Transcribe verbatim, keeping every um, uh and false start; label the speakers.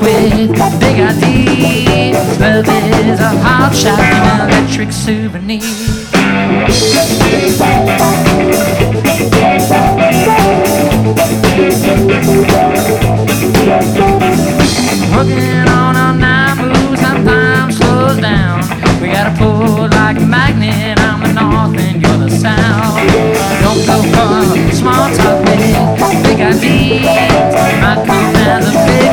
Speaker 1: with big ideas. Love is a hot shot, an electric souvenir.